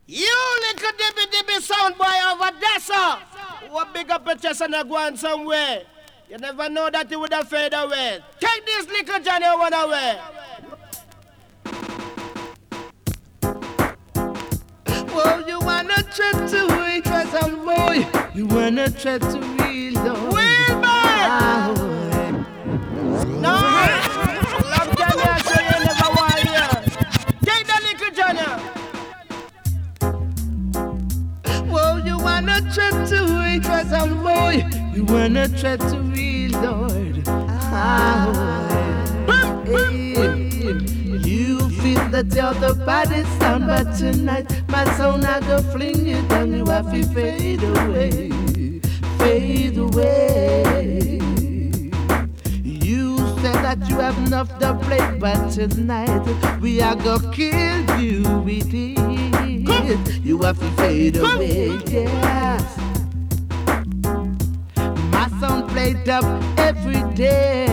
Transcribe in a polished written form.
You little dibby dibby sound boy over there, sir. What big up your chest and go on somewhere. You never know that you would have fade away. Take this little Johnny one away. Well, you wanna try to wait for some boy. You wanna try to reload. Wilbert! No! Love Johnny, I say you never want here. Take the little Johnny. Well, you wanna try to wait for some boy. You wanna try to reload. You feel that you're the baddest sound, but tonight my sound I go fling you down. You have to fade away, fade away. You said that you have enough to play, but tonight we are gonna kill you with it. You have to fade away, yes. My sound played up every day.